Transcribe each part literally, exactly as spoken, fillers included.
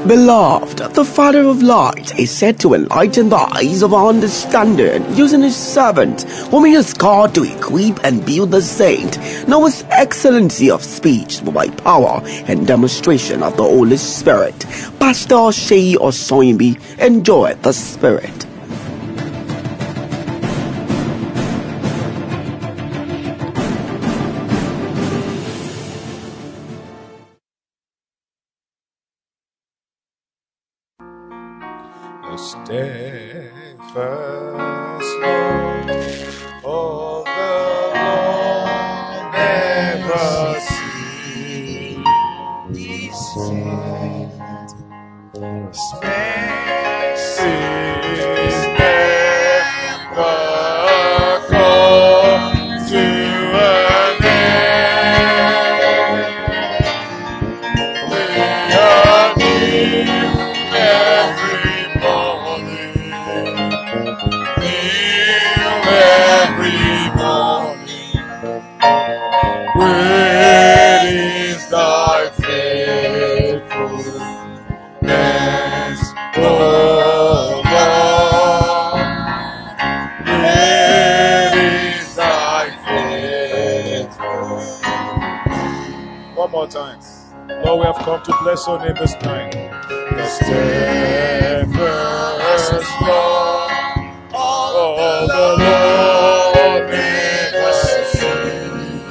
Beloved, the Father of lights is said to enlighten the eyes of our understanding, using his servant, whom he has called to equip and build the saint. Now his excellency of speech by power and demonstration of the Holy Spirit. Pastor Shei Osoyimbi, enjoy the Spirit. Steadfast love of the Lord never ceases. Spaces never come to an end. They are new every morning, every morning. Great is thy faithfulness, O Lord. Great is thy faithfulness. One more time. Lord, we have come to bless your name this night. The steadfast love of the Lord never ceases.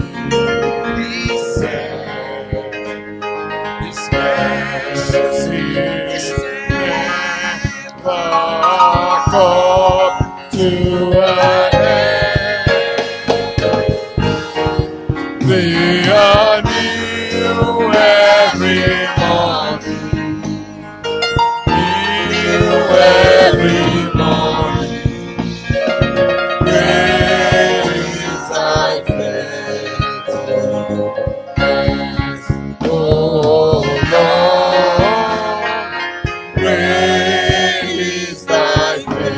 His mercies never come to an end. They are new every morning. Every morning, great is thy faithfulness, O Lord. Great is thy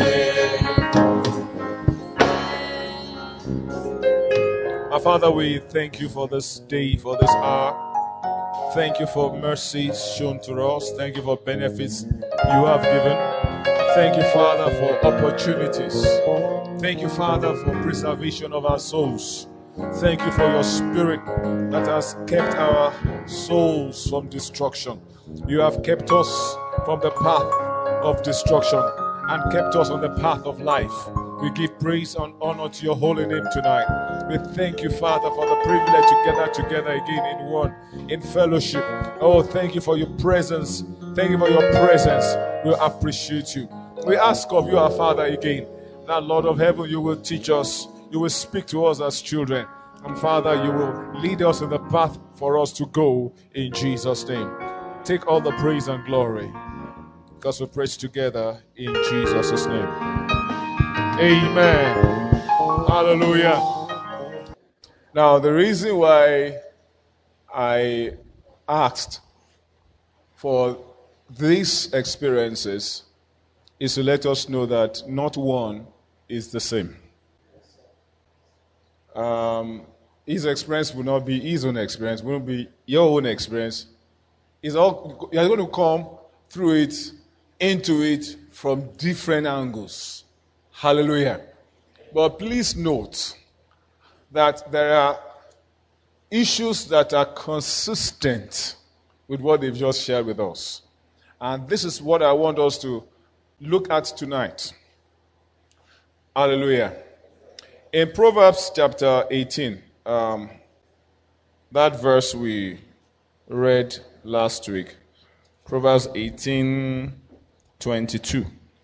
faithfulness. Our Father, we thank you for this day, for this hour. Thank you for mercies shown to us. Thank you for benefits you have given. Thank you, Father, for opportunities. Thank you, Father, for preservation of our souls. Thank you for your spirit that has kept our souls from destruction. You have kept us from the path of destruction and kept us on the path of life. We give praise and honor to your holy name tonight. We thank you, Father, for the privilege to gather together again in one, in fellowship. Oh, thank you for your presence. Thank you for your presence. We appreciate you. We ask of you, our Father, again, that Lord of heaven, you will teach us. You will speak to us as children. And Father, you will lead us in the path for us to go in Jesus' name. Take all the praise and glory, because we praise together in Jesus' name. Amen. Hallelujah. Now, the reason why I asked for these experiences is to let us know that not one is the same. Um, his experience will not be his own experience, will not be your own experience. It's all, you're going to come through it, into it from different angles. Hallelujah. But please note that there are issues that are consistent with what they've just shared with us. And this is what I want us to look at tonight. Hallelujah. In Proverbs chapter eighteen, um, that verse we read last week, Proverbs eighteen twenty-two.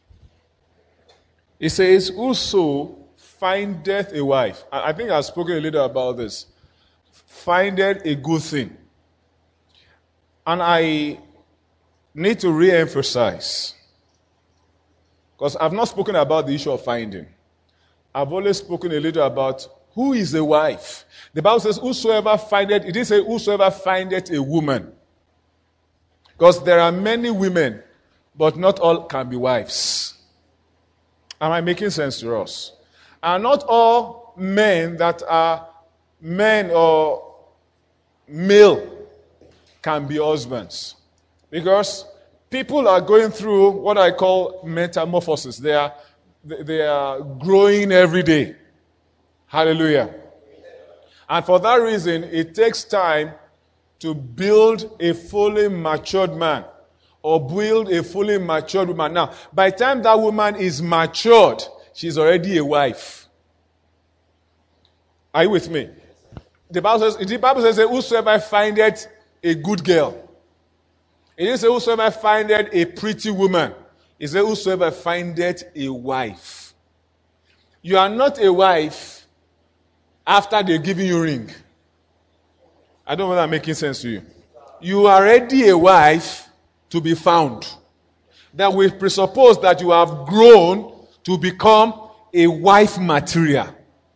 It says, whoso findeth a wife. I think I've spoken a little about this. Findeth a good thing. And I need to re-emphasize, because I've not spoken about the issue of finding. I've only spoken a little about who is a wife. The Bible says, whosoever findeth, it didn't say whosoever findeth a woman. Because there are many women, but not all can be wives. Am I making sense to us? And not all men that are men or male can be husbands. Because People are going through what I call metamorphosis. They are, they are growing every day. Hallelujah. And for that reason, it takes time to build a fully matured man or build a fully matured woman. Now, by the time that woman is matured, she's already a wife. Are you with me? The Bible says, the Bible says, whosoever findeth a good girl. It didn't say whosoever findeth a pretty woman. It said whosoever findeth a wife. You are not a wife after they're giving you ring. I don't know whether I'm making sense to you. You are already a wife to be found. That we presuppose that you have grown to become a wife material.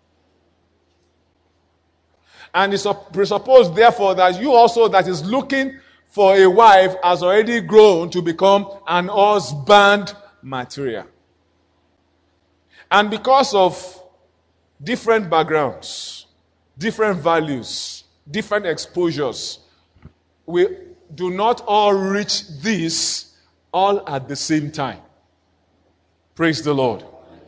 And it's presupposed, therefore, that you also that is looking for a wife has already grown to become an husband material. And because of different backgrounds, different values, different exposures, we do not all reach this all at the same time. Praise the Lord.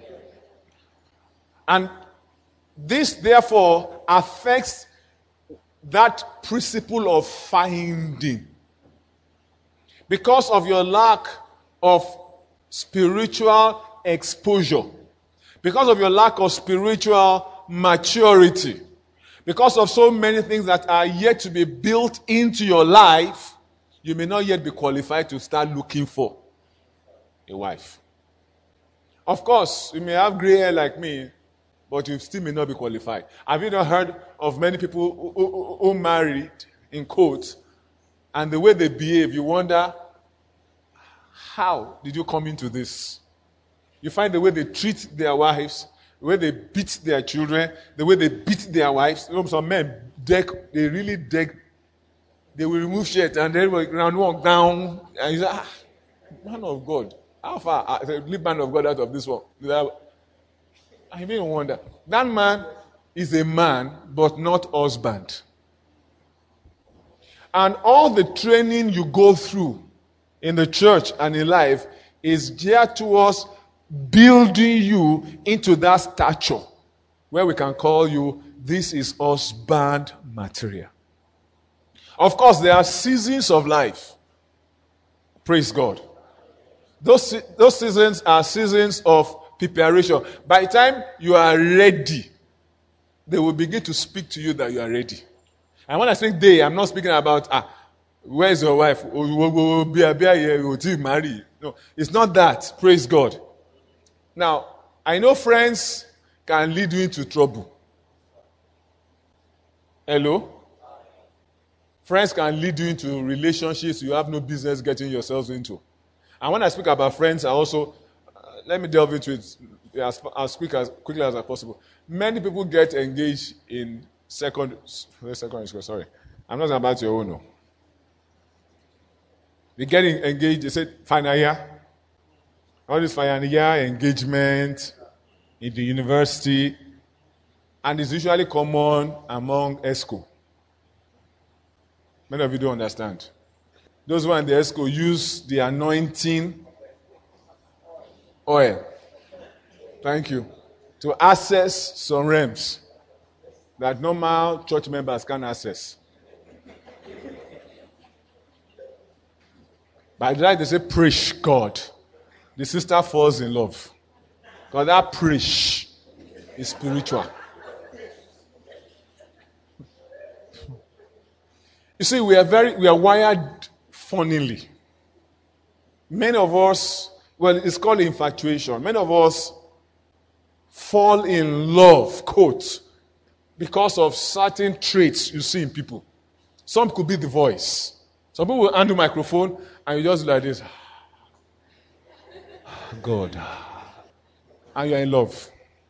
And this, therefore, affects that principle of finding. Because of your lack of spiritual exposure, because of your lack of spiritual maturity, because of so many things that are yet to be built into your life, you may not yet be qualified to start looking for a wife. Of course, you may have gray hair like me, but you still may not be qualified. Have you not heard of many people who, who, who married, in quotes, and the way they behave, you wonder, how did you come into this? You find the way they treat their wives, the way they beat their children, the way they beat their wives. You know, some men deck, they really deck, they will remove shirt and then round walk down. And you say, ah, man of God, how far? I say, leave man of God out of this one. I even wonder. That man is a man, but not husband. And all the training you go through in the church and in life is geared towards building you into that stature where we can call you, this is husband material. Of course, there are seasons of life. Praise God. Those, those seasons are seasons of preparation. By the time you are ready, they will begin to speak to you that you are ready. And when I say they, I'm not speaking about, ah, where's your wife? No, it's not that. Praise God. Now, I know friends can lead you into trouble. Hello? Friends can lead you into relationships you have no business getting yourselves into. And when I speak about friends, I also, uh, let me delve into it as, as quick as quickly as possible. Many people get engaged in second, secondary school, sorry. I'm not about your own, no. They get engaged, they say, final year. All this final year engagement in the university, and it's usually common among ESCO. Many of you don't understand. Those who are in the ESCO use the anointing oil. Thank you. To access some realms that normal church members can't access. By the time they say, praise God, the sister falls in love. Because that praise is spiritual. You see, we are very, we are wired funnily. Many of us, well, it's called infatuation. Many of us fall in love, quote, because of certain traits you see in people. Some could be the voice. Some people will handle microphone and you just like this. God. And you're in love.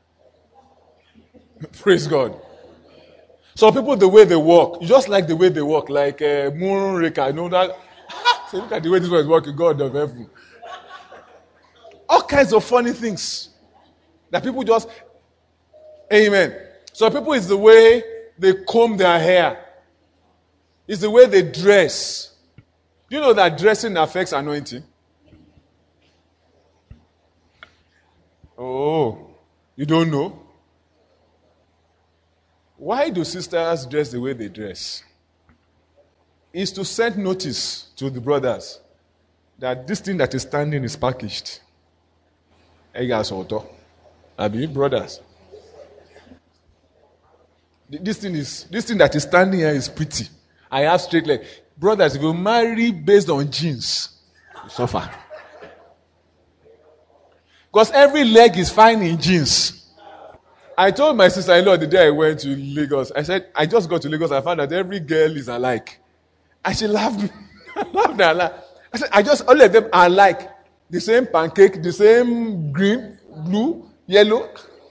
Praise God. Some people, the way they walk, you just like the way they walk, like uh, Moon Reka, you know that? So look at the way this one is walking, God of heaven. All kinds of funny things that people just, amen. Some people, it's the way they comb their hair. It's the way they dress. Do you know that dressing affects anointing? Oh, you don't know? Why do sisters dress the way they dress? It's to send notice to the brothers that this thing that is standing is packaged. Hey guys, auto. Abi, brothers. This thing is this thing that is standing here is pretty. I have straight leg. Brothers, if you marry based on jeans, you suffer. Because every leg is fine in jeans. I told my sister-in-law the day I went to Lagos, I said, I just got to Lagos, I found that every girl is alike. And she laughed. I laughed and laughed. I said, I just, all of them are alike. The same pancake, the same green, blue, yellow.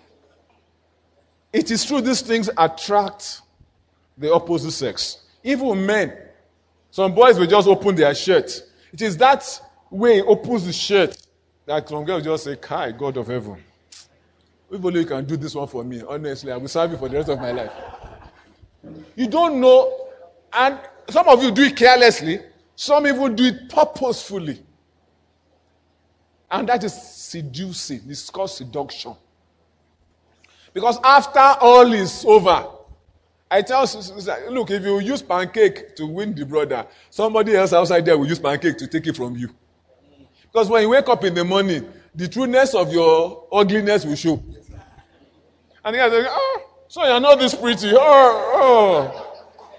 It is true these things attract the opposite sex. Even men. Some boys will just open their shirt. It is that way he opens the shirt that some girls just say, Kai, God of heaven. If only you can do this one for me, honestly, I will serve you for the rest of my life. You don't know, and some of you do it carelessly, some even do it purposefully. And that is seducing. It's called seduction. Because after all is over, I tell you, look, if you use pancake to win the brother, somebody else outside there will use pancake to take it from you. Because when you wake up in the morning, the trueness of your ugliness will show. And the guy says, oh, so you're not this pretty. Oh,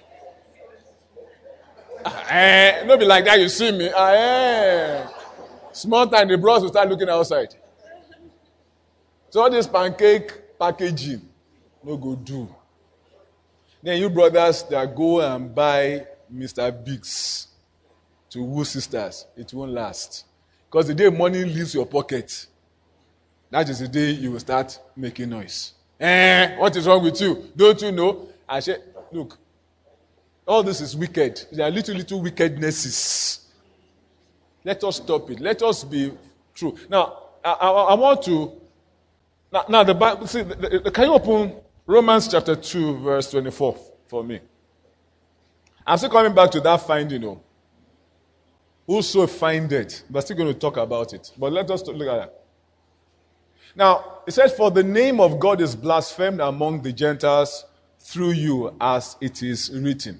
oh. Eh, don't be like that, you see me. Ah, eh. Small time, the bros will start looking outside. So all this pancake packaging, no go do. Then you brothers that go and buy Mister Biggs to woo sisters, it won't last. Because the day money leaves your pocket, that is the day you will start making noise. Eh, what is wrong with you? Don't you know? I said, look, all this is wicked. There are little, little wickednesses. Let us stop it. Let us be true. Now, I, I, I want to, now, now the Bible, see, the, the, can you open Romans chapter two, verse twenty-four for me? I'm still coming back to that finding, you know. Whoso findeth, but still going to talk about it. But let us look at that. Now, it says, for the name of God is blasphemed among the Gentiles through you, as it is written.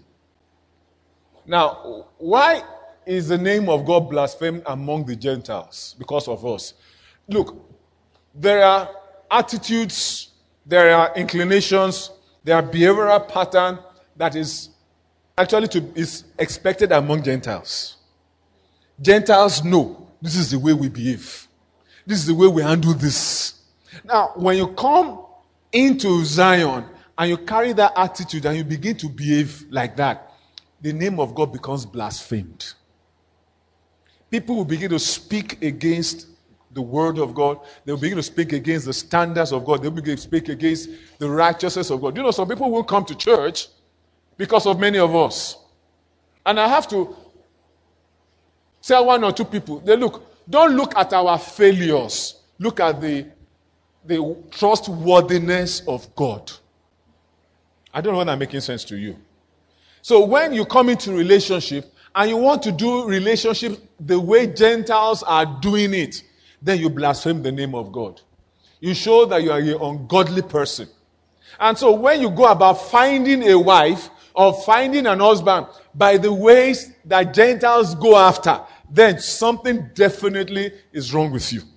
Now, why is the name of God blasphemed among the Gentiles? Because of us. Look, there are attitudes, there are inclinations, there are behavioral pattern that is actually to, is expected among Gentiles. Gentiles know this is the way we behave. This is the way we handle this. Now, when you come into Zion and you carry that attitude and you begin to behave like that, the name of God becomes blasphemed. People will begin to speak against the word of God. They will begin to speak against the standards of God. They will begin to speak against the righteousness of God. You know, some people won't come to church because of many of us. And I have to tell one or two people, they look, don't look at our failures. Look at the, the trustworthiness of God. I don't know whether I'm making sense to you. So when you come into relationship and you want to do relationship the way Gentiles are doing it, then you blaspheme the name of God. You show that you are an ungodly person. And so when you go about finding a wife or finding an husband by the ways that Gentiles go after, then something definitely is wrong with you.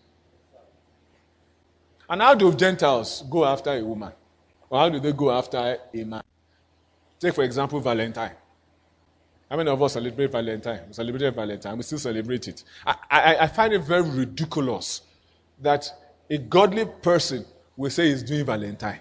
And how do Gentiles go after a woman? Or how do they go after a man? Take, for example, Valentine. How many of us celebrate Valentine? We celebrated Valentine. We still celebrate it. I, I, I find it very ridiculous that a godly person will say he's doing Valentine.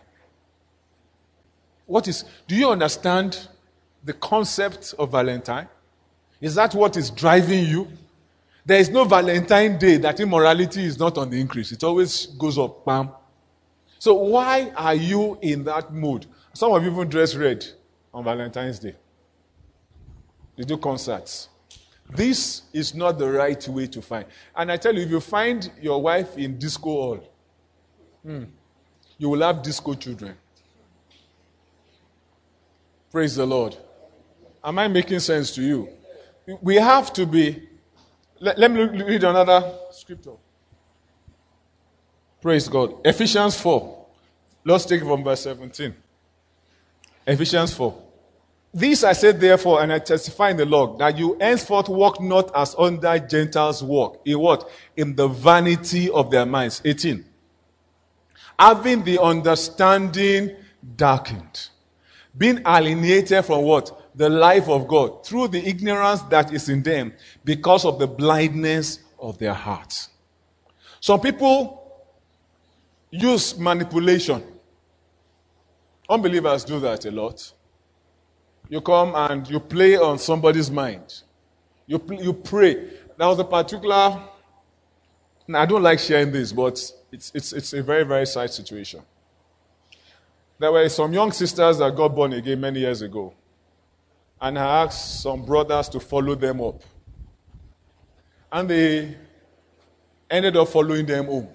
What is, do you understand the concept of Valentine? Is that what is driving you? There is no Valentine Day that immorality is not on the increase. It always goes up. Bam. So why are you in that mood? Some of you even dress red on Valentine's Day. They do concerts. This is not the right way to find. And I tell you, if you find your wife in disco hall, hmm, you will have disco children. Praise the Lord. Am I making sense to you? we have to be. Let, let me read another scripture. Praise God. Ephesians four. Let's take it from verse seventeen. Ephesians four. This I said therefore, and I testify in the Lord, that you henceforth walk not as under Gentiles walk. In what? In the vanity of their minds. eighteen. Having the understanding darkened. Being alienated from what? The life of God. Through the ignorance that is in them, because of the blindness of their hearts. Some people use manipulation. Unbelievers do that a lot. You come and you play on somebody's mind. You you pray. There was a particular. I don't like sharing this, but it's it's it's a very very sad situation. There were some young sisters that got born again many years ago, and I asked some brothers to follow them up, and they ended up following them home.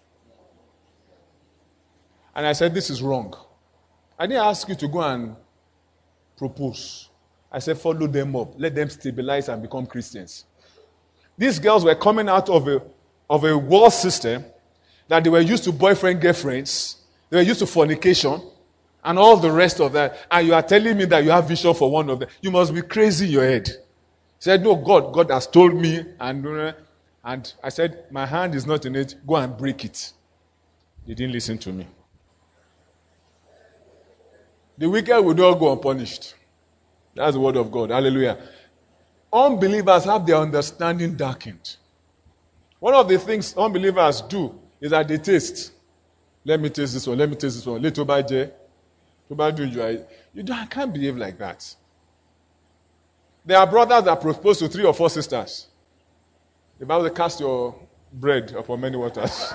And I said, "This is wrong." I didn't ask you to go and propose. I said, follow them up. Let them stabilize and become Christians. These girls were coming out of a, of a world system that they were used to boyfriend, girlfriends. They were used to fornication and all the rest of that. And you are telling me that you have vision for one of them. You must be crazy in your head. He said, no, God, God has told me. And, and I said, my hand is not in it. Go and break it. They didn't listen to me. The wicked will not go unpunished. That's the word of God. Hallelujah. Unbelievers have their understanding darkened. One of the things unbelievers do is that they taste. Let me taste this one. Let me taste this one. Little by J. You don't, can't behave like that. There are brothers that propose to three or four sisters. The Bible says, cast your bread upon many waters.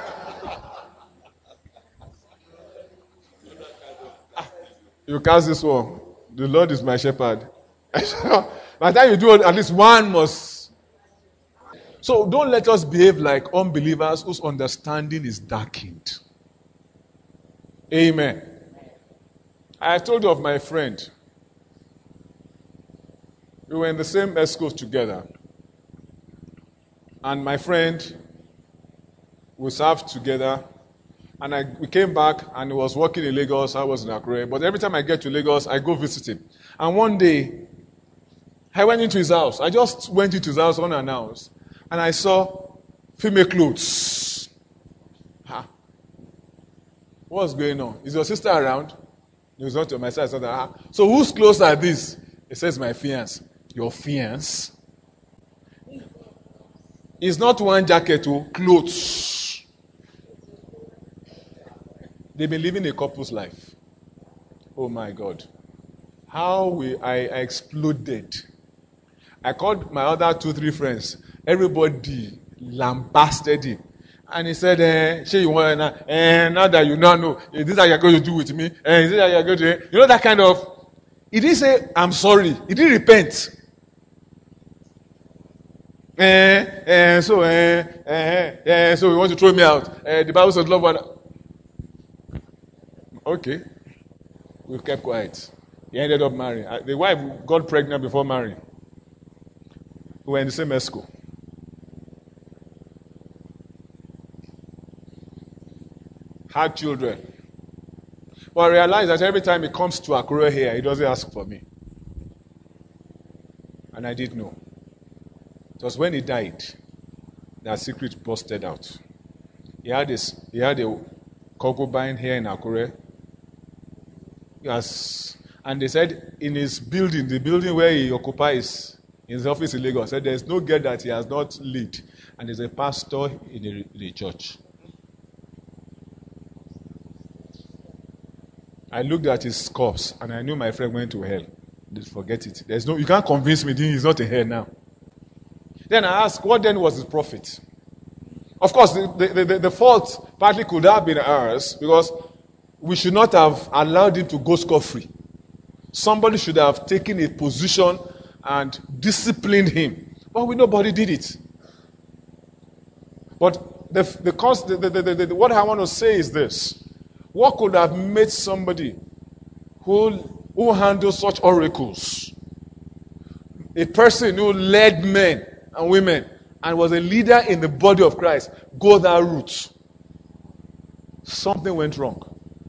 You cast this one. The Lord is my shepherd. By the time you do it, at least one must. So don't let us behave like unbelievers whose understanding is darkened. Amen. I told you of my friend. We were in the same escort together. And my friend, we served together. And I, we came back, and he was working in Lagos. I was in Akure. But every time I get to Lagos, I go visit him. And one day, I went into his house. I just went into his house unannounced. And I saw female clothes. Ha. What's going on? Is your sister around? He was not to my side. I said, ah. So whose clothes are these? He says, my fiancé. Your fiancé? It's not one jacket, oh, clothes. They've been living a couple's life. Oh my God. How we, I, I exploded. I called my other two, three friends. Everybody lambasted him. And he said, eh, she, you want, eh, now that you now know, is this how you're going to do with me? Eh, is this how you're going to, you know that kind of, he didn't say, I'm sorry. He didn't repent. Eh, eh, so, eh, eh, eh, so you want to throw me out. Eh, the Bible says, love one. Okay. We kept quiet. He ended up marrying. The wife got pregnant before marrying. We were in the same esco. Had children. But I realized that every time he comes to Akure here, he doesn't ask for me. And I didn't know. It was when he died that secret busted out. He had this, he had a concubine here in Akure. Yes. And they said in his building, the building where he occupies, in his office in Lagos, said there's no girl that he has not led. And there's a pastor in the, the church. I looked at his corpse and I knew my friend went to hell. Just forget it. There's no, you can't convince me he's not in hell now. Then I asked, what then was his profit? Of course, the, the, the, the fault partly could have been ours because we should not have allowed him to go scot-free. Somebody should have taken a position and disciplined him. But we nobody did it. But the, the, the, the, the, the, what I want to say is this. What could have made somebody who, who handles such oracles a person who led men and women and was a leader in the body of Christ, go that route, something went wrong.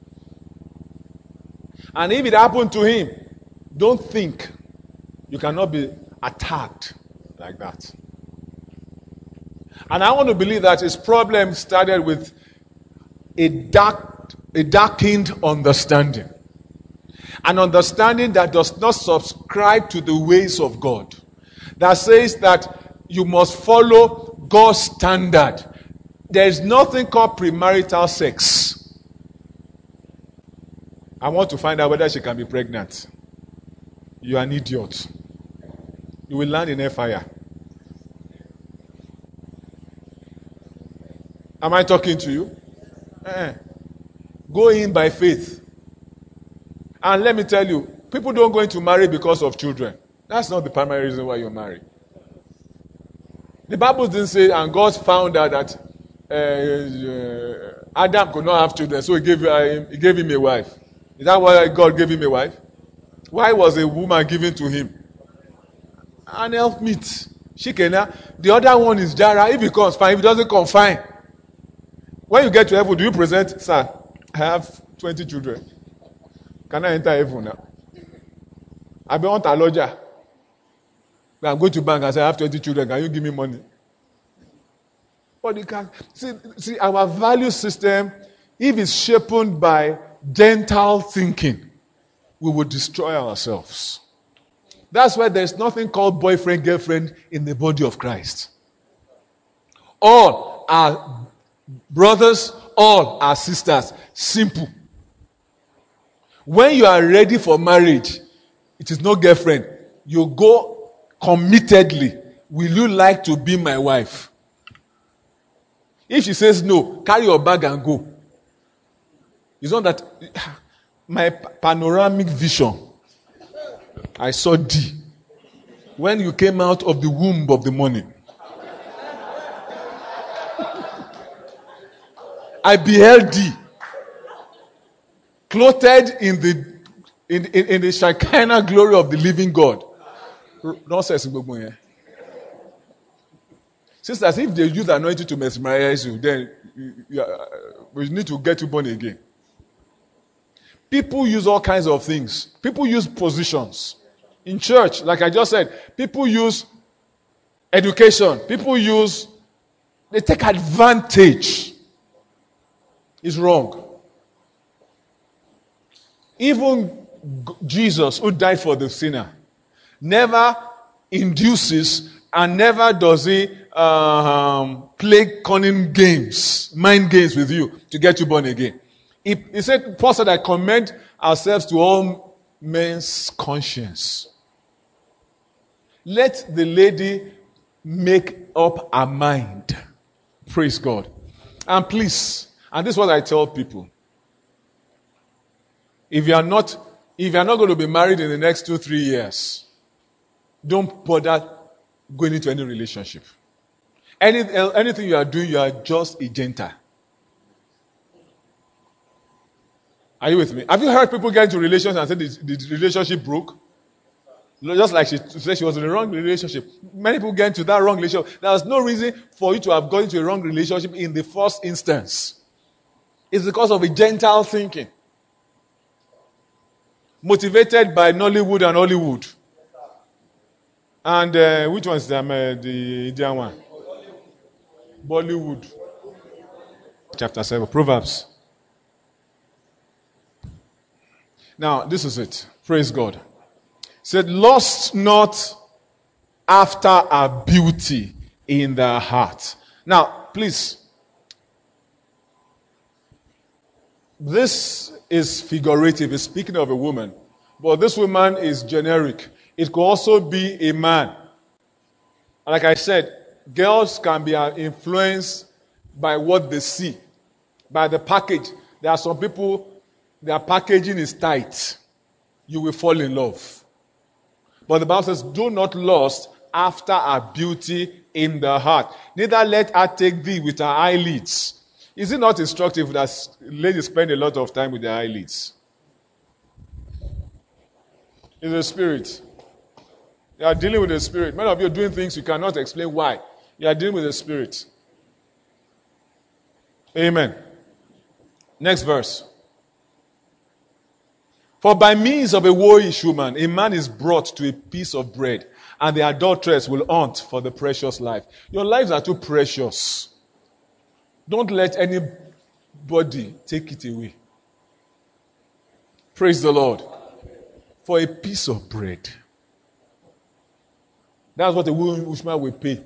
And if it happened to him, don't think you cannot be attacked like that. And I want to believe that his problem started with a dark, a darkened understanding. An understanding that does not subscribe to the ways of God. That says that you must follow God's standard. There is nothing called premarital sex. I want to find out whether she can be pregnant. You are an idiot. You will land in a fire. Am I talking to you? Eh. Go in by faith. And let me tell you, people don't go into marriage because of children. That's not the primary reason why you're married. The Bible didn't say, and God found out that uh, uh, Adam could not have children, so he gave, uh, he gave him a wife. Is that why God gave him a wife? Why was a woman given to him? An helpmeet. Shikena. The other one is Jara. If he comes, fine. If he doesn't come, fine. When you get to heaven, do you present, sir, I have twenty children. Can I enter heaven now? I want a lodger. I'm going to bank and say, I have twenty children. Can you give me money? But you can see, see our value system, if it's shaped by Gentile thinking, we will destroy ourselves. That's why there's nothing called boyfriend, girlfriend in the body of Christ. All are brothers, all are sisters. Simple. When you are ready for marriage, it is no girlfriend. You go committedly. Will you like to be my wife? If she says no, carry your bag and go. It's not that my panoramic vision, I saw D when you came out of the womb of the morning. I beheld D clothed in the in, in, in the Shekinah glory of the living God. Nonsense. Sisters, if they use anointing to mesmerize you, then you, you, uh, we need to get you born again. People use all kinds of things. People use positions. In church, like I just said, people use education. People use, they take advantage. It's wrong. Even Jesus, who died for the sinner, never induces and never does he um, play cunning games, mind games with you to get you born again. He, he said, Paul said, I commend ourselves to all men's conscience. Let the lady make up her mind. Praise God. And please, and this is what I tell people. If you are not, if you are not going to be married in the next two, three years, don't bother going into any relationship. Any, anything you are doing, you are just a Gentile. Are you with me? Have you heard people get into relations and say the, the relationship broke? Just like she said she was in the wrong relationship. Many people get into that wrong relationship. There's no reason for you to have gone into a wrong relationship in the first instance. It's because of a Gentile thinking. Motivated by Nollywood and Hollywood. And uh, which one is the, um, uh, the Indian one? Bollywood. Chapter seven, Proverbs. Now, this is it. Praise God. It said, lust not after a beauty in the heart. Now, please. This is figurative. It's speaking of a woman. But this woman is generic. It could also be a man. Like I said, girls can be influenced by what they see, by the package. There are some people, their packaging is tight. You will fall in love. But the Bible says, do not lust after her beauty in the heart. Neither let her take thee with her eyelids. Is it not instructive that ladies spend a lot of time with their eyelids? In the spirit. You are dealing with the spirit. Many of you are doing things you cannot explain why. You are dealing with the spirit. Amen. Next verse. For by means of a whoreish woman, a man is brought to a piece of bread, and the adulteress will hunt for the precious life. Your lives are too precious. Don't let anybody take it away. Praise the Lord. For a piece of bread. That's what a woman will pay.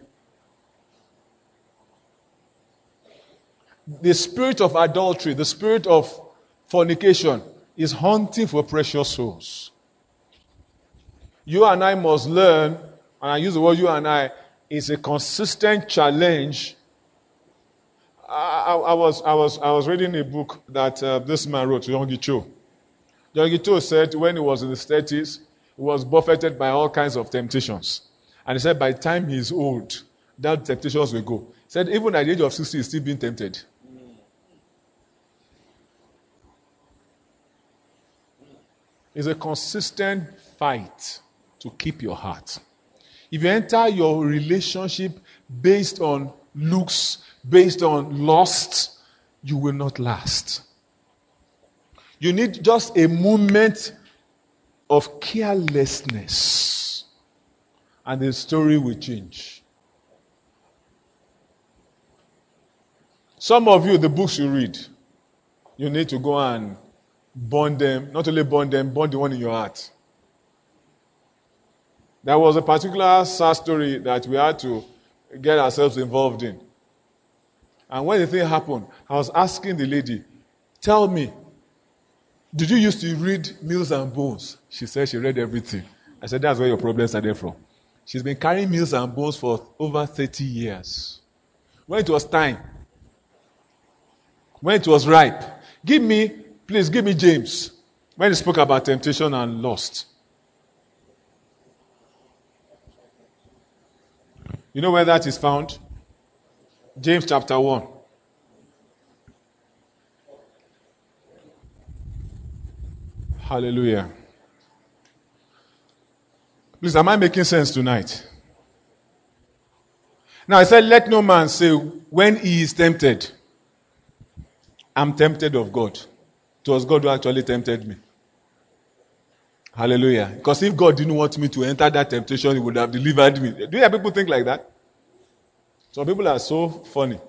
The spirit of adultery, the spirit of fornication, is hunting for precious souls. You and I must learn, and I use the word you and I, is a consistent challenge. I, I, I, was, I, was, I was reading a book that uh, this man wrote, Yonggi Cho. Yonggi Cho said when he was in his thirties, he was buffeted by all kinds of temptations. And he said by the time he is old, that temptations will go. He said even at the age of sixty, he's still being tempted. It's a consistent fight to keep your heart. If you enter your relationship based on looks, based on lust, you will not last. You need just a moment of carelessness, and the story will change. Some of you, the books you read, you need to go and burn them, not only burn them, burn the one in your heart. There was a particular sad story that we had to get ourselves involved in. And when the thing happened, I was asking the lady, tell me, did you used to read Mills and Bones? She said she read everything. I said, that's where your problems are there from. She's been carrying Mills and Bones for over thirty years. When it was time, when it was ripe, give me Please give me James, when he spoke about temptation and lust. You know where that is found? James chapter one. Hallelujah. Please, am I making sense tonight? Now I said, let no man say when he is tempted, I'm tempted of God. It was God who actually tempted me. Hallelujah. Because if God didn't want me to enter that temptation, He would have delivered me. Do you hear people think like that? Some people are so funny.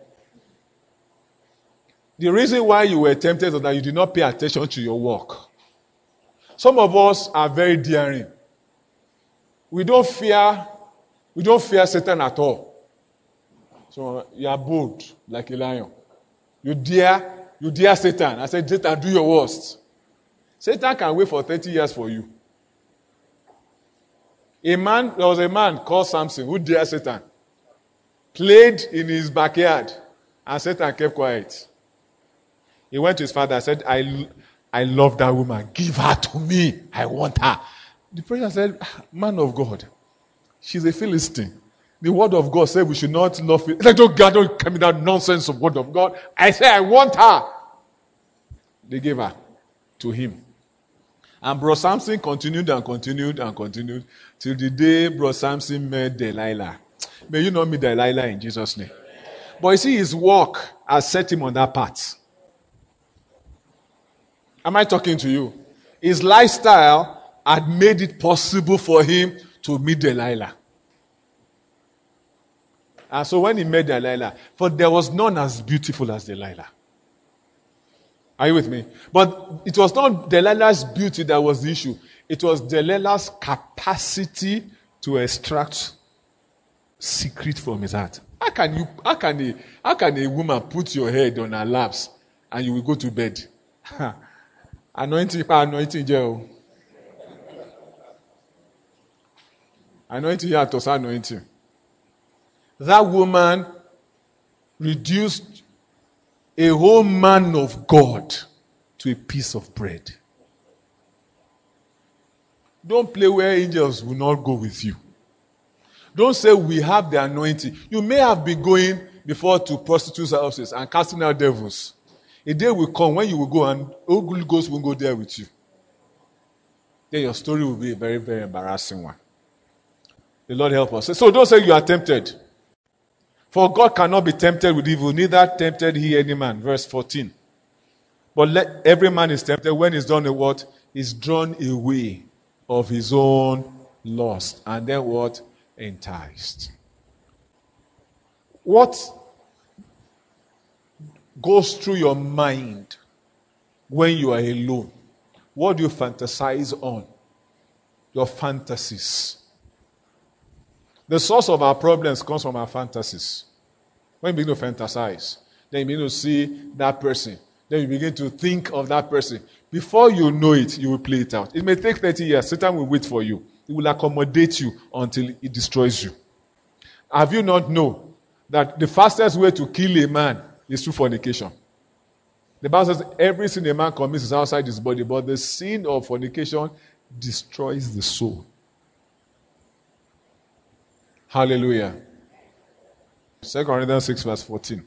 The reason why you were tempted was that you did not pay attention to your work. Some of us are very daring. We don't fear, we don't fear Satan at all. So you are bold like a lion. You dare You dare Satan. I said, Satan, do your worst. Satan can wait for thirty years for you. A man, there was a man called Samson who dared Satan. Played in his backyard. And Satan kept quiet. He went to his father and said, I, I love that woman. Give her to me. I want her. The preacher said, man of God, she's a Philistine. The word of God said we should not love it. Don't, God, don't come with that nonsense of word of God. I say I want her. They gave her to him. And Bro Samson continued and continued and continued till the day Bro Samson met Delilah. May you not meet Delilah in Jesus' name. But you see, his work has set him on that path. Am I talking to you? His lifestyle had made it possible for him to meet Delilah. And so when he met Delilah, for there was none as beautiful as Delilah. Are you with me? But it was not Delilah's beauty that was the issue. It was Delilah's capacity to extract secret from his heart. How can you? How can a? How can a woman put your head on her laps and you will go to bed? Anointing, anointing, jail. Anointing, yeah, to anointing. That woman reduced a whole man of God to a piece of bread. Don't play where angels will not go with you. Don't say we have the anointing. You may have been going before to prostitutes' houses and casting out devils. A day will come when you will go and Holy Ghost will go there with you. Then your story will be a very, very embarrassing one. The Lord help us. So don't say you are tempted. For God cannot be tempted with evil, neither tempted he any man. Verse fourteen. But let every man is tempted when he's done a what? Is drawn away of his own lust. And then what? Enticed. What goes through your mind when you are alone? What do you fantasize on? Your fantasies. The source of our problems comes from our fantasies. When you begin to fantasize, then you begin to see that person. Then you begin to think of that person. Before you know it, you will play it out. It may take thirty years. Satan will wait for you. He will accommodate you until it destroys you. Have you not known that the fastest way to kill a man is through fornication? The Bible says every sin a man commits is outside his body, but the sin of fornication destroys the soul. Hallelujah. Second Corinthians six verse fourteen.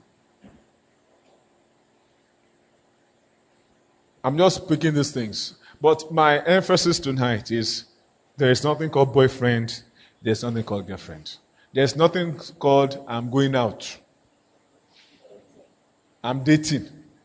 I'm just speaking these things. But my emphasis tonight is there is nothing called boyfriend. There's nothing called girlfriend. There's nothing called I'm going out. I'm dating.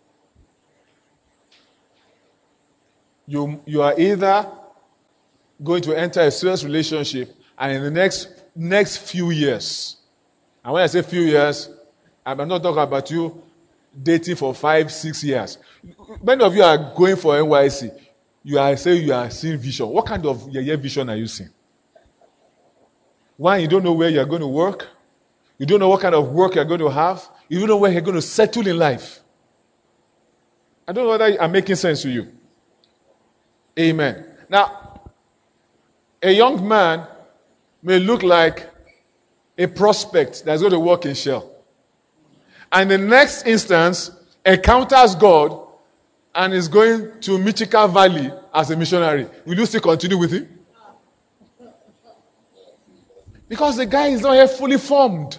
You, you are either going to enter a serious relationship and in the next next few years, and when I say few years, I'm not talking about you dating for five, six years. Many of you are going for N Y C. You are saying you are seeing vision. What kind of yeah, yeah, vision are you seeing? One, you don't know where you're going to work. You don't know what kind of work you're going to have. You don't know where you're going to settle in life. I don't know whether I'm making sense to you. Amen. Now, a young man may look like a prospect that's going to work in Shell. And the next instance encounters God and is going to Michika Valley as a missionary. Will you still continue with him? Because the guy is not yet fully formed.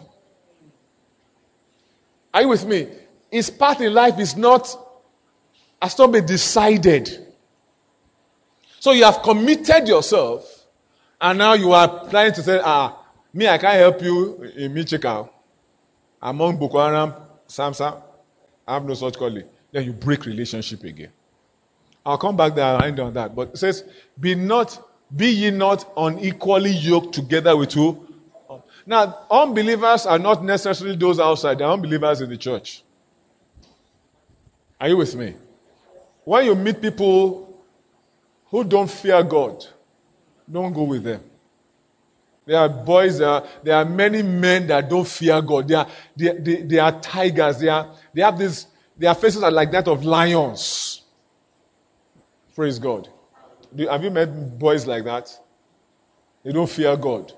Are you with me? His path in life is not, has not been decided. So you have committed yourself, and now you are trying to say, ah, me, I can't help you in Michika. Among Boko Haram, Samsa, I have no such calling. Then you break relationship again. I'll come back there and end on that. But it says, be not, be ye not unequally yoked together with who? Now, unbelievers are not necessarily those outside. They're unbelievers in the church. Are you with me? When you meet people who don't fear God, don't go with them. There are boys, there are, there are many men that don't fear God. They are, they, they, they are tigers. They, are, they have this, their faces are like that of lions. Praise God. Do, have you met boys like that? They don't fear God.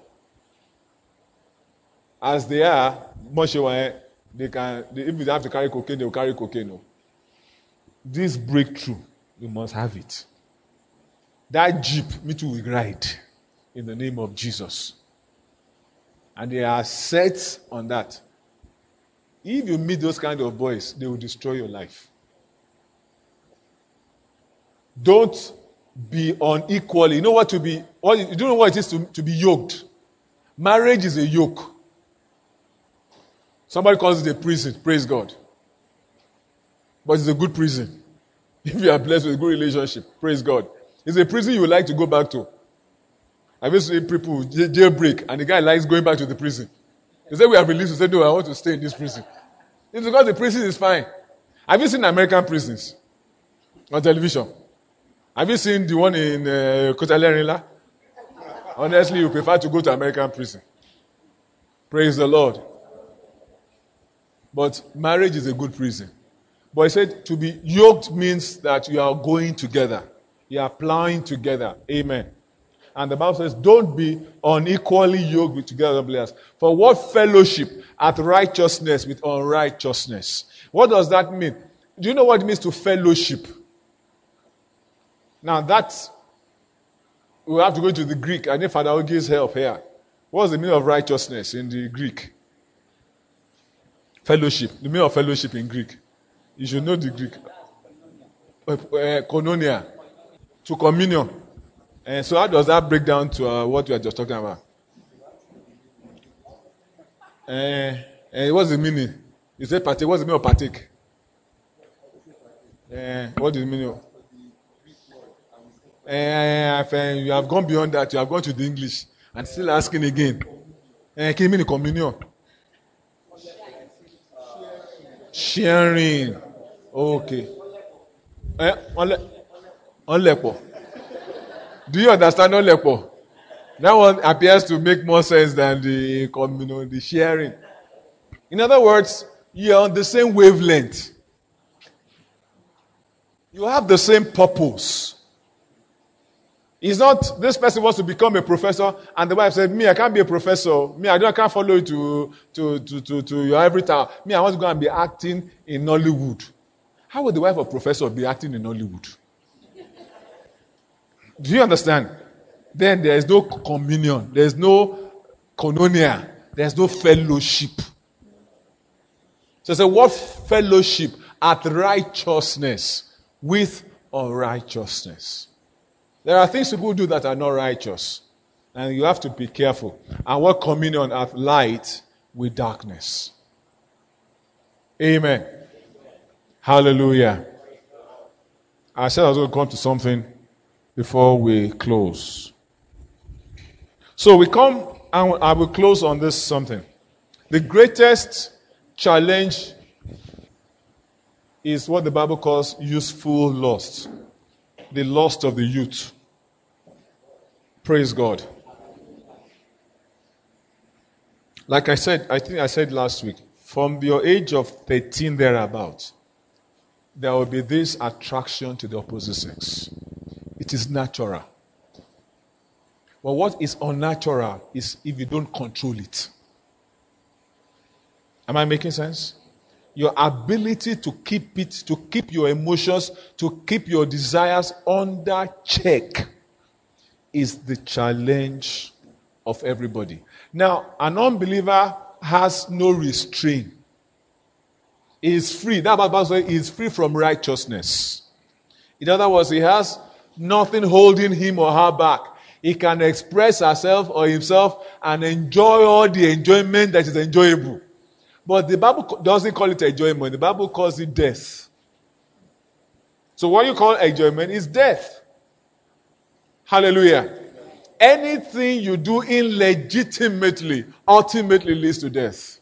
As they are, they can, they, if they have to carry cocaine, they will carry cocaine. This breakthrough, you must have it. That jeep, me too, will ride in the name of Jesus. And they are set on that. If you meet those kind of boys, they will destroy your life. Don't be unequally. You know what to be, what, you don't know what it is to, to be yoked. Marriage is a yoke. Somebody calls it a prison. Praise God. But it's a good prison. If you are blessed with a good relationship, praise God. It's a prison you would like to go back to. I've been seeing people jailbreak, and the guy likes going back to the prison. They say, we are released. He said, no, I want to stay in this prison. It's because the prison is fine. Have you seen American prisons on television? Have you seen the one in uh, Kotalerila? Honestly, you prefer to go to American prison. Praise the Lord. But marriage is a good prison. But he said to be yoked means that you are going together. You are plowing together. Amen. And the Bible says, don't be unequally yoked with together players. For what fellowship hath righteousness with unrighteousness? What does that mean? Do you know what it means to fellowship? Now that's, we have to go to the Greek. I need Father Ogi's help here. What's the meaning of righteousness in the Greek? Fellowship. The meaning of fellowship in Greek. You should know the Greek. Uh, uh, koinonia. To communion. And so how does that break down to uh, what we are just talking about? Uh, uh, what's the meaning? You said partake. What's the meaning of partake? Uh, what is the meaning of? Uh, if, uh, you have gone beyond that. You have gone to the English and still asking again. Uh, can you mean communion? Sharing. Okay. Uh, Olepo. Do you understand Olepo? That one appears to make more sense than the communion, the sharing. In other words, you are on the same wavelength. You have the same purpose. It's not this person wants to become a professor, and the wife said, "Me, I can't be a professor. Me, I don't I can't follow you to to to to, to your every town. Me, I want to go and be acting in Nollywood." How would the wife of a professor be acting in Nollywood? Do you understand? Then there is no communion, there is no koinonia, there is no fellowship. So, say, what fellowship at righteousness with unrighteousness? There are things people do that are not righteous, and you have to be careful. And what communion at light with darkness? Amen. Hallelujah. I said I was going to come to something before we close. So we come, and I will close on this something. The greatest challenge is what the Bible calls useful lust. The lust of the youth. Praise God. Like I said, I think I said last week, from your age of thirteen thereabouts, there will be this attraction to the opposite sex. It is natural. But what is unnatural is if you don't control it. Am I making sense? Your ability to keep it, to keep your emotions, to keep your desires under check is the challenge of everybody. Now, an unbeliever has no restraint. He is free. That Bible says he is free from righteousness. In other words, he has nothing holding him or her back. He can express herself or himself and enjoy all the enjoyment that is enjoyable. But the Bible doesn't call it enjoyment. The Bible calls it death. So what you call enjoyment is death. Hallelujah. Anything you do illegitimately ultimately leads to death.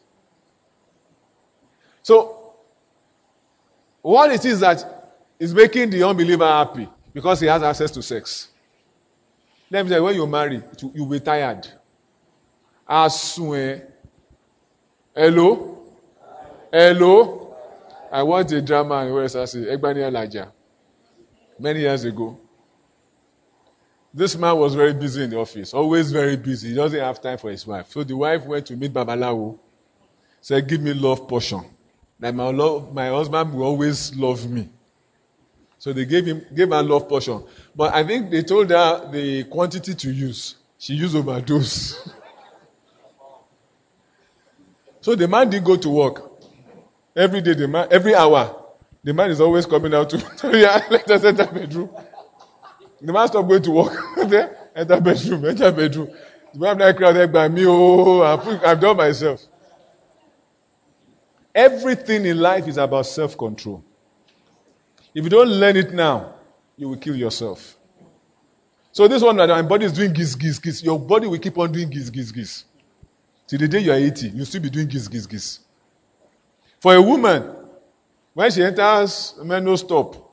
So what it is that is making the unbeliever happy because he has access to sex. Let me tell you, when you marry, you'll be tired. As soon. Hello? Hello? I watched a drama in West Asi, Egbani Elijah, many years ago. This man was very busy in the office, always very busy. He doesn't have time for his wife. So the wife went to meet Babalawo, said, "Give me love portion. That my love, my husband will always love me." So they gave him, gave her love portion. But I think they told her the quantity to use. She used overdose. So the man didn't go to work. Every day, the man, every hour, the man is always coming out to, let us enter bedroom. The man stopped going to work. Enter bedroom, enter bedroom. The man like crowded by me. Oh, I've, I've done myself. Everything in life is about self-control. If you don't learn it now, you will kill yourself. So this one that my body is doing giz, giz, giz. Your body will keep on doing giz, giz, giz. Till the day you are eighty, you'll still be doing giz, giz, giz. For a woman, when she enters menopause stop,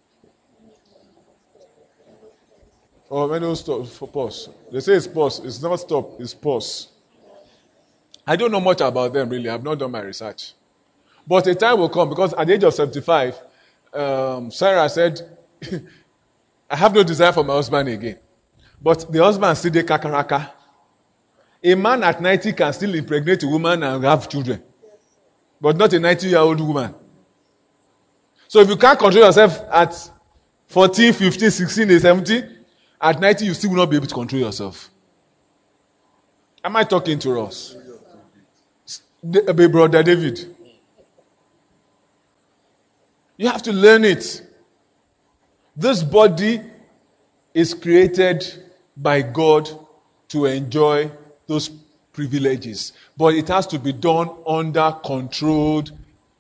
or menopause stop, for pause. They say it's pause. It's not stop, it's pause. I don't know much about them really. I've not done my research. But a time will come, because at the age of seventy-five, um, Sarah said, "I have no desire for my husband again." But the husband still did kakaraka. A man at ninety can still impregnate a woman and have children. But not a ninety-year-old woman. So if you can't control yourself at fourteen, fifteen, sixteen, seventeen, at ninety you still will not be able to control yourself. Am I talking to us? Brother David. You have to learn it. This body is created by God to enjoy those privileges. But it has to be done under controlled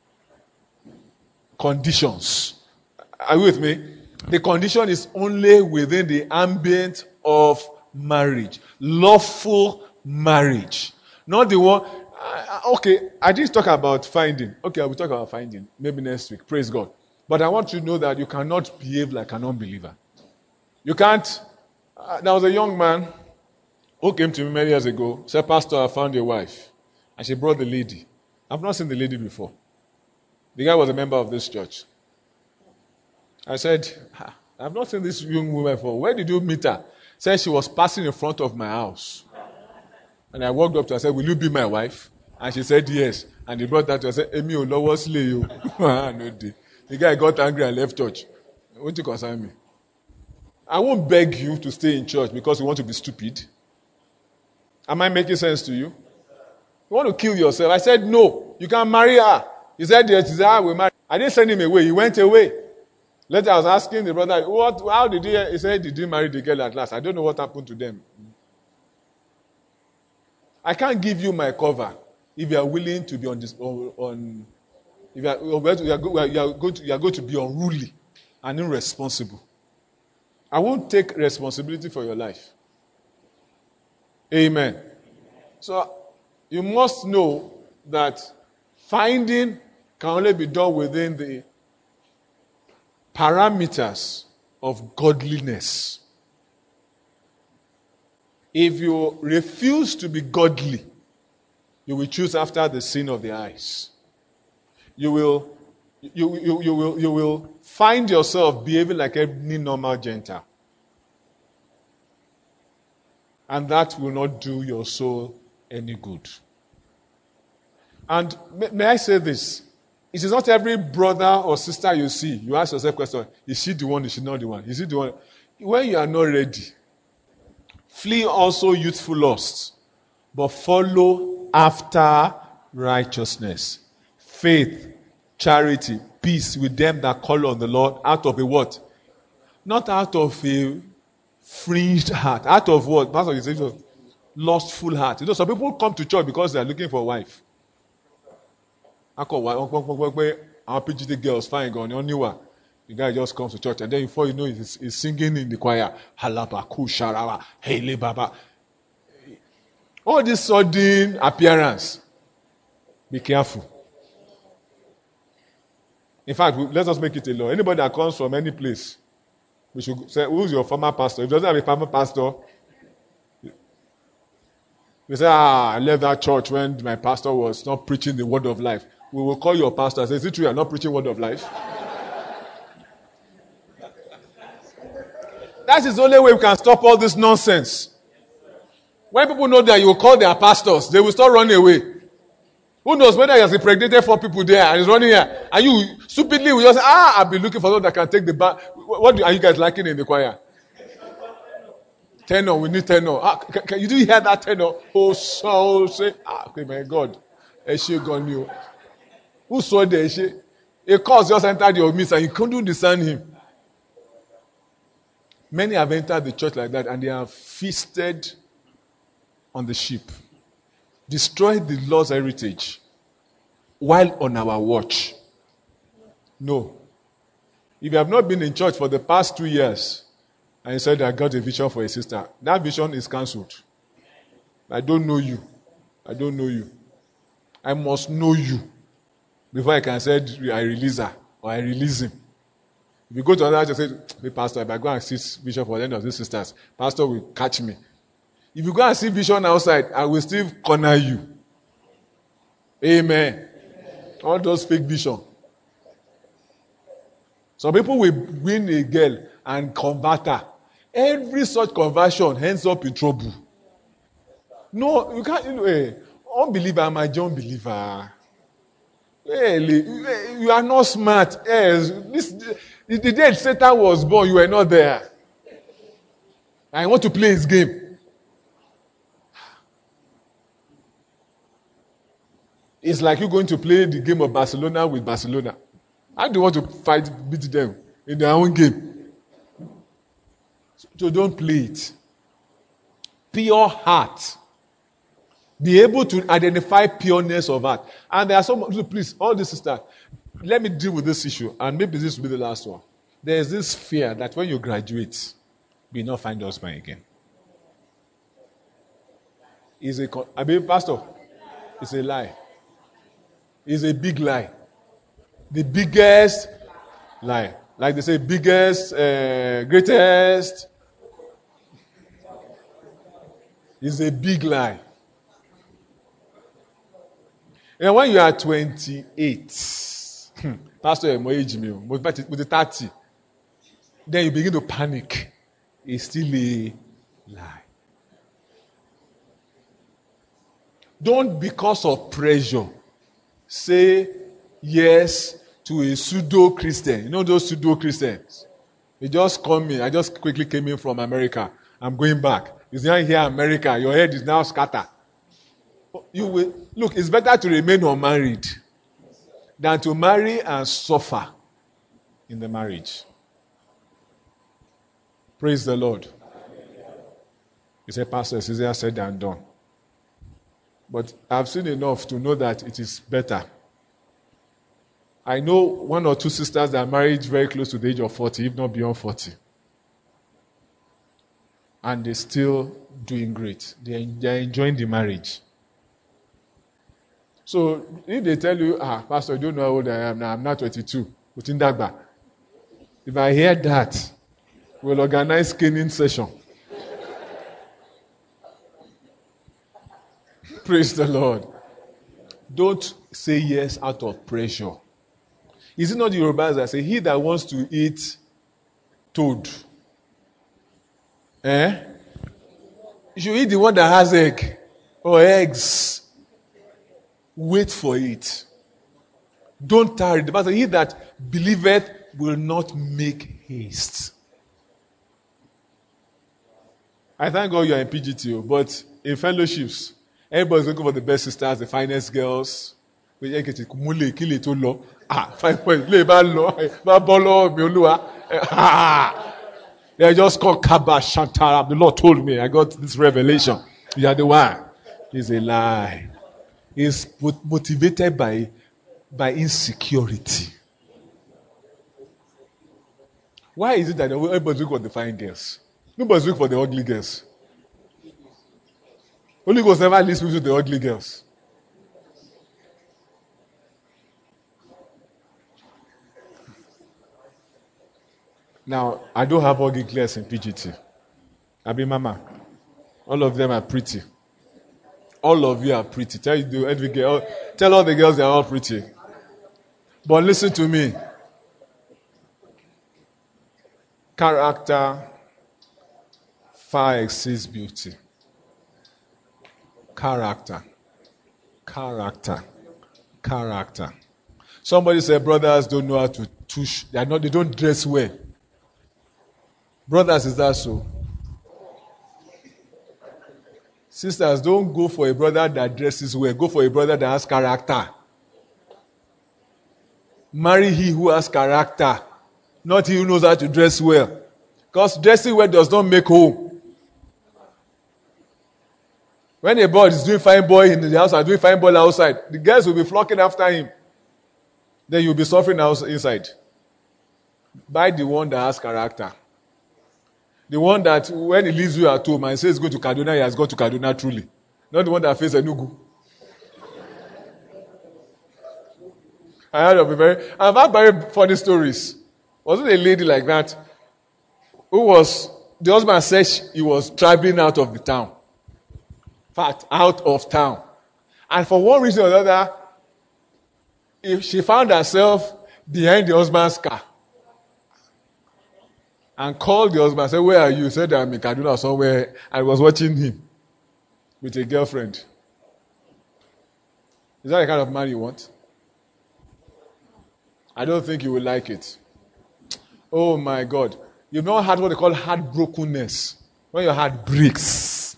conditions. Are you with me? The condition is only within the ambient of marriage. Lawful marriage. Not the one... Uh, okay, I didn't talk about finding. Okay, I will talk about finding. Maybe next week. Praise God. But I want you to know that you cannot behave like an unbeliever. You can't... Uh, there was a young man who came to me many years ago, said, Pastor, I found a wife. And she brought the lady. I've not seen the lady before. The guy was a member of this church. I said, I've not seen this young woman before. Where did you meet her? Said she was passing in front of my house. And I walked up to her and said, will you be my wife? And she said, yes. And he brought that to her and said, Emi Olowo slay you. No day. The guy got angry and left church. Won't you concern me? I won't beg you to stay in church because you want to be stupid. Am I making sense to you? You want to kill yourself? I said, no. You can't marry her. He said, yes. He said, I will marry. I didn't send him away. He went away. Later, I was asking the brother, what? How did he? He said, he didn't marry the girl at last. I don't know what happened to them. I can't give you my cover if you are willing to be on this on. on if you are, you are, you are going to you are going to be unruly and irresponsible. I won't take responsibility for your life. Amen. So you must know that finding can only be done within the parameters of godliness. If you refuse to be godly, you will choose after the sin of the eyes. You will, you, you, you will, you will find yourself behaving like any normal Gentile. And that will not do your soul any good. And may, may I say this? It is not every brother or sister you see. You ask yourself a question, is she the one, is she not the one? Is he the one? When you are not ready, flee also youthful lusts, but follow after righteousness, faith, charity, peace with them that call on the Lord out of a what? Not out of a fringed heart. Out of what? Pastor, you say lustful heart. You know, some people come to church because they are looking for a wife. I call our P G T girls fine gone, only one. The guy just comes to church, and then before you know it, he's, he's singing in the choir, Halabaku Sharawa, Hele Baba. All this sudden appearance. Be careful. In fact, let us make it a law. Anybody that comes from any place, we should say, who's your former pastor? If he doesn't have a former pastor, we say, ah, I left that church when my pastor was not preaching the word of life. We will call your pastor and say, is it true you are not preaching word of life? That is the only way we can stop all this nonsense. When people know that you will call their pastors, they will start running away. Who knows whether he has impregnated four people there and he's running here. And you stupidly will just say, ah, I'll be looking for someone that can take the back. What do, are you guys liking in the choir? Tenor, we need tenor. Ah, can, can you do hear that tenor? Oh, so say, ah, okay, my God. Eshe gone you. Who saw the Eshe? A cause just entered your midst and you couldn't discern him. Many have entered the church like that and they have feasted on the sheep, destroyed the Lord's heritage while on our watch. No. If you have not been in church for the past two years and you said, I got a vision for a sister, that vision is cancelled. I don't know you. I don't know you. I must know you before I can say I release her or I release him. If you go to another church and say, hey, Pastor, if I go and see vision for any of these sisters, Pastor will catch me. If you go and see vision outside, I will still corner you. Amen. Amen. All those fake vision. Some people will win a girl and convert her. Every such conversion ends up in trouble. No, you can't. You know, hey, unbeliever, my John believer. Hey, you are not smart. Yes, this, the day Satan was born, you were not there. I want to play his game. It's like you're going to play the game of Barcelona with Barcelona. How do you want to fight, beat them in their own game? So don't play it. Pure heart. Be able to identify pureness of heart. And there are some, please, all this sisters, let me deal with this issue, and maybe this will be the last one. There is this fear that when you graduate, you will not find husband again. It's a, I mean, Pastor, it's a lie. It's a big lie. The biggest lie. Like they say, biggest, uh, greatest. It's a big lie. And when you are twenty-eight, Pastor, with the thirty, then you begin to panic. It's still a lie. Don't, because of pressure, say yes to a pseudo-Christian. You know those pseudo-Christians? They just come in. I just quickly came in from America. I'm going back. It's not here, America. Your head is now scattered. You will, look, it's better to remain unmarried than to marry and suffer in the marriage. Praise the Lord. He said, Pastor, it's easier said than done. But I've seen enough to know that it is better. I know one or two sisters that are married very close to the age of forty, if not beyond forty. And they're still doing great. They're, they're enjoying the marriage. So if they tell you, ah, Pastor, you don't know how old I am now, I'm not twenty-two. If I hear that, we'll organize skinning session. Praise the Lord. Don't say yes out of pressure. Is it not the Yorubas that say, he that wants to eat toad, eh? You should eat the one that has egg or eggs. Wait for it. Don't tarry. The Bible says, he that believeth will not make haste. I thank God you are in P G T O, but in fellowships, everybody's looking for the best sisters, the finest girls. Ah, five points. They're just called Kaba Shantara. The Lord told me, I got this revelation. You are the one. It's a lie. It's motivated by, by insecurity. Why is it that everybody's looking for the fine girls? Nobody's looking for the ugly girls. Holy Ghost never listens to the ugly girls. Now, I don't have ugly girls in P G T. Abi Mama. All of them are pretty. All of you are pretty. Tell, you, every girl, tell all the girls they are all pretty. But listen to me. Character far exceeds beauty. Character. Character. Character. Somebody said brothers don't know how to touch. They are not. They don't dress well. Brothers, is that so? Sisters, don't go for a brother that dresses well. Go for a brother that has character. Marry he who has character, not he who knows how to dress well. Because dressing well does not make home. When a boy is doing fine boy in the house and doing fine boy outside, the girls will be flocking after him. Then you'll be suffering inside. Buy the one that has character. The one that when he leaves you at home and says go to Kaduna, he has gone to Kaduna truly. Not the one that faces Enugu. I heard of a very, I've had very funny stories. Wasn't a lady like that who was, the husband said he was traveling out of the town. In fact, out of town. And for one reason or another, if she found herself behind the husband's car. And called the husband and said, where are you? He said, I'm in Kaduna somewhere. I was watching him with a girlfriend. Is that the kind of man you want? I don't think you will like it. Oh my God. You've not had what they call heartbrokenness. When your heart breaks.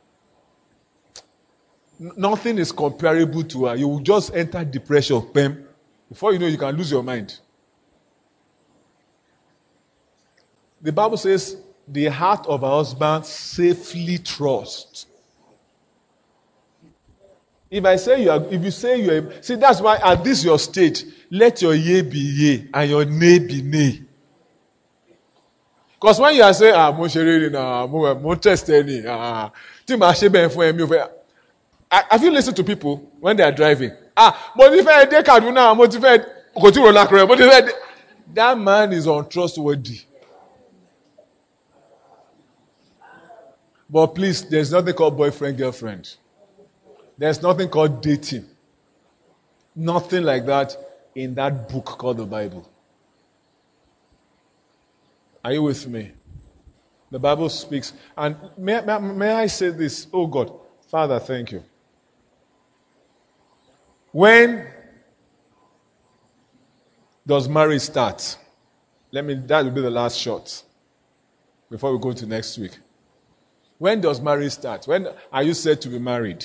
N- nothing is comparable to her. You will just enter depression. Bam. Before you know, you can lose your mind. The Bible says, the heart of a husband safely trusts. If I say you are, if you say you are, see, that's why at this your stage, let your yea be yea and your nay be nay. Because when you are saying, ah, mo shere na, mo mo test any, ah, ti ma se ben fun emi o fe. Have you listened to people when they are driving? Ah, mo ti fe de Kaduna, mo ti fe ko ti ro lakore, mo ti fe. That man is untrustworthy. But please, there's nothing called boyfriend, girlfriend. There's nothing called dating. Nothing like that in that book called the Bible. Are you with me? The Bible speaks. And may, may, may I say this? Oh God, Father, thank you. When does marriage start? Let me, that will be the last shot before we go to next week. When does marriage start? When are you said to be married?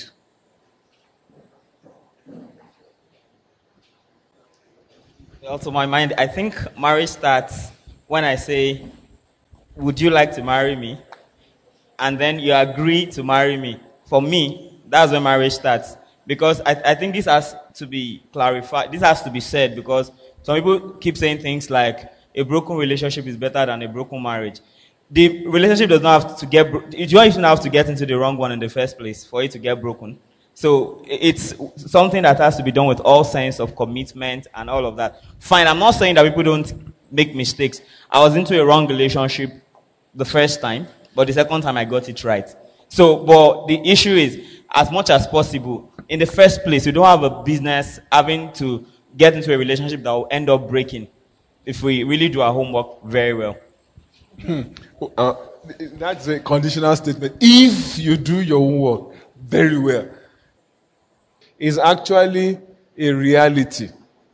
Well, to my mind, I think marriage starts when I say, would you like to marry me? And then you agree to marry me. For me, that's when marriage starts. Because I, I think this has to be clarified. This has to be said because some people keep saying things like a broken relationship is better than a broken marriage. The relationship does not have to get, bro- you don't even have to get into the wrong one in the first place for it to get broken. So it's something that has to be done with all sense of commitment and all of that. Fine, I'm not saying that people don't make mistakes. I was into a wrong relationship the first time, but the second time I got it right. So, but the issue is, as much as possible, in the first place, you don't have a business having to get into a relationship that will end up breaking if we really do our homework very well. Hmm. Uh, that's a conditional statement. If you do your homework very well, is actually a reality.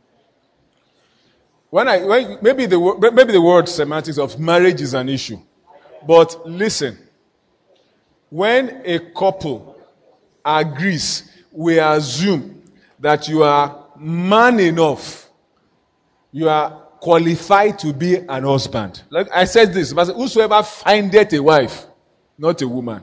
When I when, maybe the maybe the word semantics of marriage is an issue, but listen, when a couple agrees, we assume that you are man enough, you are qualified to be an husband. Like I said this, but whosoever findeth a wife, not a woman,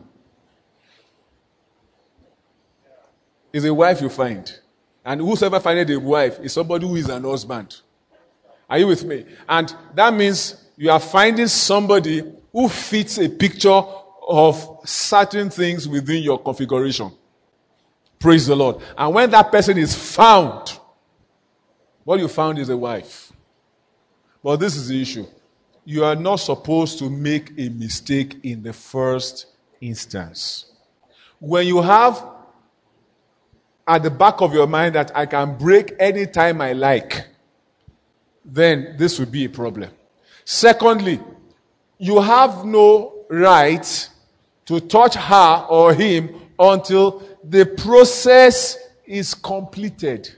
is a wife you find. And whosoever findeth a wife is somebody who is an husband. Are you with me? And that means you are finding somebody who fits a picture of certain things within your configuration. Praise the Lord. And when that person is found, what you found is a wife. But this is the issue. You are not supposed to make a mistake in the first instance. When you have at the back of your mind that I can break any time I like, then this will be a problem. Secondly, you have no right to touch her or him until the process is completed.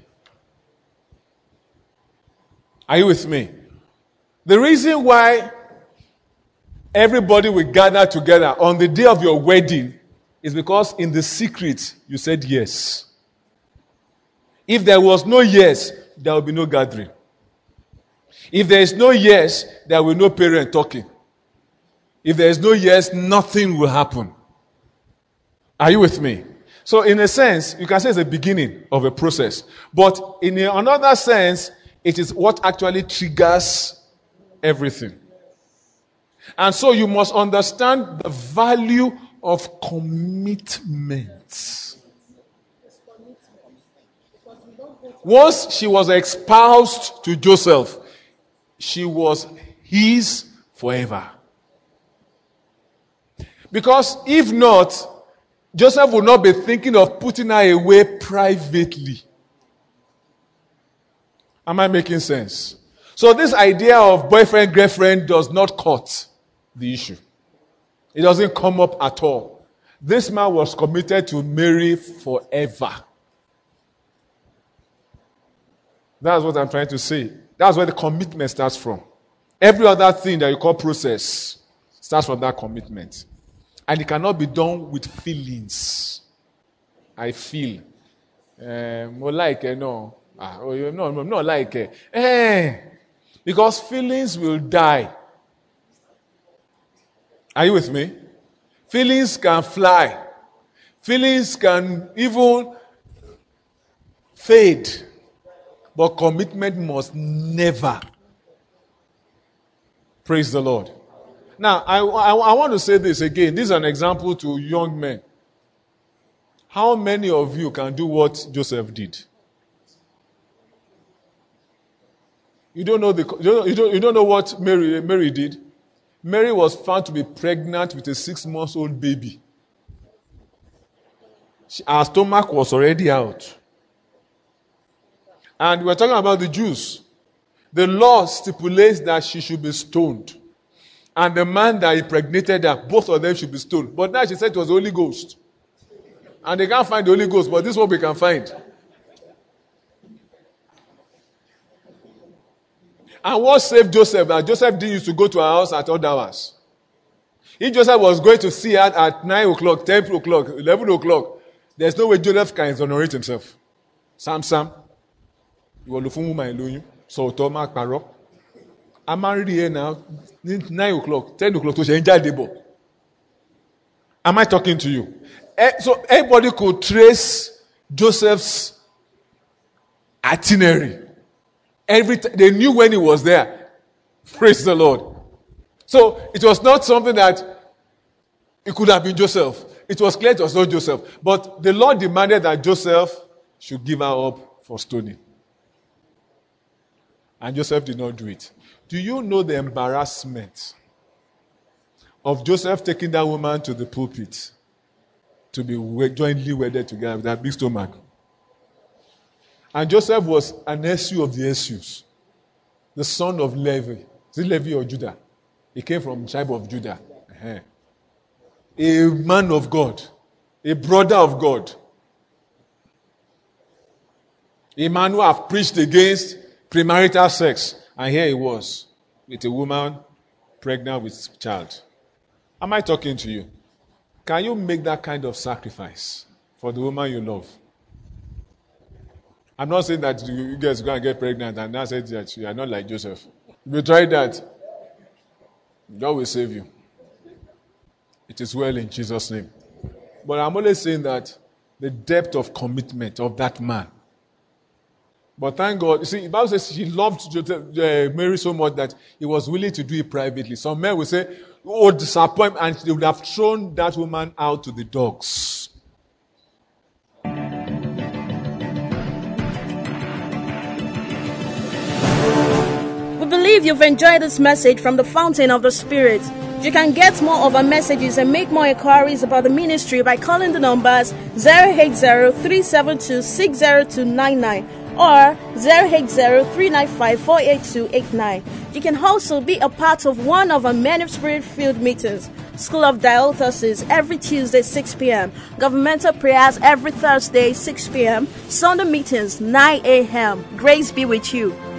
Are you with me? The reason why everybody will gather together on the day of your wedding is because in the secret you said yes. If there was no yes, there will be no gathering. If there is no yes, there will be no parent talking. If there is no yes, nothing will happen. Are you with me? So in a sense, you can say it's the beginning of a process. But in another sense, it is what actually triggers everything. And so you must understand the value of commitment. Once she was espoused to Joseph, she was his forever. Because if not, Joseph would not be thinking of putting her away privately. Am I making sense? So this idea of boyfriend, girlfriend does not cut the issue. It doesn't come up at all. This man was committed to Mary forever. That's what I'm trying to say. That's where the commitment starts from. Every other thing that you call process starts from that commitment. And it cannot be done with feelings. I feel. More like, no. Ah, oh, no, no, not like. Eh. Because feelings will die. Are you with me? Feelings can fly. Feelings can even fade, but commitment must never. Praise the Lord. Now, I, I, I want to say this again. This is an example to young men. How many of you can do what Joseph did? You don't know the you don't, you don't, you don't know what Mary Mary did. Mary was found to be pregnant with a six-month-old baby. She, her stomach was already out. And we're talking about the Jews. The law stipulates that she should be stoned. And the man that impregnated her, both of them should be stoned. But now she said it was the Holy Ghost. And they can't find the Holy Ghost, but this is what we can find. And what saved Joseph? That Joseph didn't used to go to her house at odd hours. If Joseph was going to see her at nine o'clock, ten o'clock, eleven o'clock, there's no way Joseph can exonerate himself. Sam Sam, you will look for woman, so Thomas Paro. I'm married here now, nine o'clock, ten o'clock, to change that. Am I talking to you? So everybody could trace Joseph's itinerary. Every t- they knew when he was there. Praise the Lord. So it was not something that it could have been Joseph. It was clear it was not Joseph. But the Lord demanded that Joseph should give her up for stoning. And Joseph did not do it. Do you know the embarrassment of Joseph taking that woman to the pulpit to be jointly wedded together with that big stomach? And Joseph was an Esau of the Esau's, the son of Levi. Is it Levi or Judah? He came from the tribe of Judah. Uh-huh. A man of God, a brother of God. A man who have preached against premarital sex. And here he was, with a woman pregnant with child. Am I talking to you? Can you make that kind of sacrifice for the woman you love? I'm not saying that you guys go and get pregnant and now say that you are not like Joseph. If you try that, God will save you. It is well in Jesus' name. But I'm only saying that the depth of commitment of that man. But thank God, you see, the Bible says she loved Mary so much that he was willing to do it privately. Some men will say, oh, disappoint, and they would have thrown that woman out to the dogs. We believe you've enjoyed this message from the Fountain of the Spirit. You can get more of our messages and make more inquiries about the ministry by calling the numbers zero eight zero, three seven two, six zero two nine nine or zero eight zero, three nine five, four eight two eight nine. You can also be a part of one of our Men of Spirit-filled meetings. School of Dialysis every Tuesday, six p.m. Governmental prayers every Thursday, six p.m. Sunday meetings, nine a.m. Grace be with you.